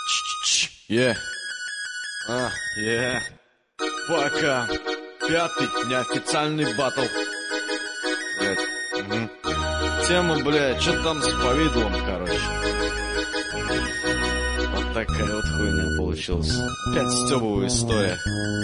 Пока. Пятый неофициальный батл. Блядь. Тема, блядь, что там с повидлом, короче. Вот такая вот хуйня получилась. Опять стёбовая история.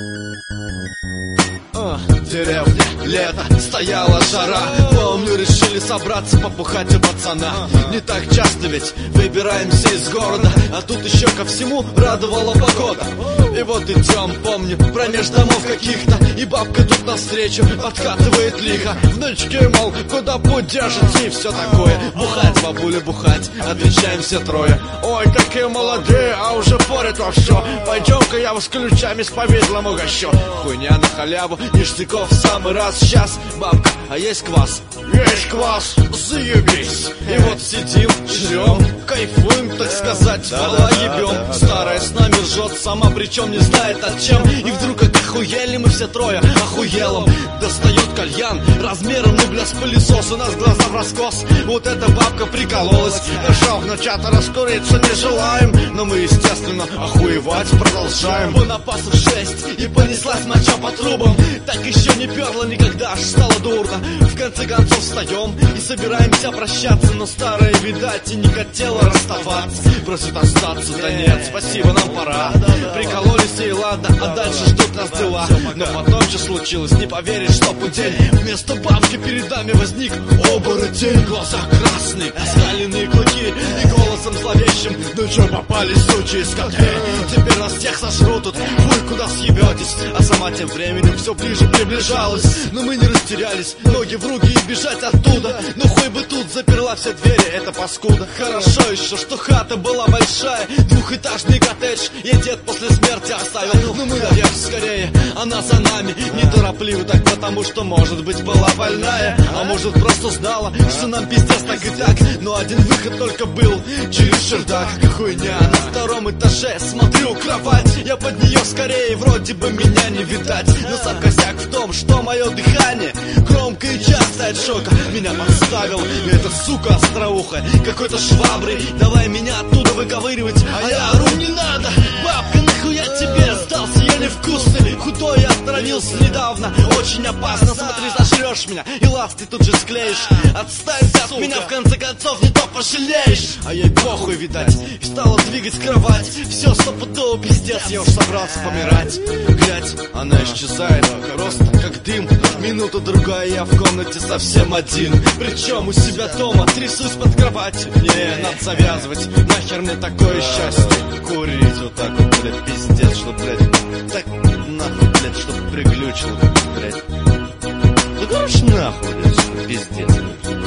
Деревня, лето, стояла жара. Помню, решили собраться, попухать у пацана. Не так часто ведь выбираемся из города, а тут еще ко всему радовала погода. И вот идем, помню, промеж домов каких-то, и бабка тут навстречу подкатывает лихо. Внучки, мол, куда путь держите и все такое. Бухать, бабуля, бухать, отвечаем все трое. Ой, какие молодые, а уже порят во все. Пойдем-ка я вас ключами с повидлом угощу. Хуйня на халяву, ништяков в самый раз. Сейчас, бабка, а есть квас? Есть квас, заебись. И вот сидим, жрем, кайфуем, так сказать, вала ебем. Старая с нами ржет, сама причем не знает от чем. И вдруг как охуели мы все трое, охуелом. Достает кальян размером, ну бля, с пылесос. У нас глаза в раскос. Вот эта бабка прикололась. Нашел внучата, раскуриться не желаем. Но мы, естественно, охуевать продолжаем. Бонапасов 6 и понеслась моча по трубам. Так еще не перло никогда, аж стало дурно. В конце концов встаем и собираемся прощаться. Но старая, видать, и не хотела расставаться. Просит остаться, да нет, спасибо, нам пора. Прикололись и ладно, а дальше ждут нас дела. Но потом что случилось, не поверишь, что путень. Вместо бабки перед нами возник оборотень. Глаза красные, оскаленные клыки и голосом зловещим: ну что попались, сучьи скоты? Теперь нас всех сожрут тут, хуй куда съебетесь. А сама тем временем все ближе приближалась. Но мы не растерялись, ноги в руки и бежать оттуда. Но хуй бы тут заперла все двери, это паскуда. Хорошо еще, что хата была большая, двухэтажный коттедж ей дед после смерти оставил. Но мы наверх скорее, она за нами. Неторопливо так, потому что, может быть, была больная. А может, просто знала, что нам пиздец так и так. Но один выход только был через чердак. Хуйня, на втором этаже смотрю кровать. Я под нее скорее, вроде бы меня не видать. Но сам косяк в том, что мое дыхание громко и часто от шока меня подставил эта сука остроухая какой-то шваброй. Давай меня оттуда выковыривать, а я ору: не надо, бабка, нахуя тебе сдался, я невкусный. Худой я отравился недавно, очень опасно. Смотри, зажрешь меня и ласты тут же склеишь. Отстань от меня, в конце концов, не то пожалеешь. А ей похуй, видать, и стала двигать кровать. Все стопудово пиздец, я уж собрался помирать. Глядь, она исчезает, просто как дым. Минута-другая, я в комнате совсем один. Причем у себя дома, трясусь под кроватью. Не, надо завязывать, нахер мне такое счастье. Курить вот так вот, блядь, пиздец, что, блядь, так нахуй, блядь, что приглючило, блядь. Ну, короче, нахуй, блядь, что пиздец, блядь.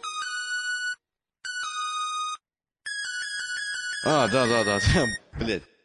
Да, блядь.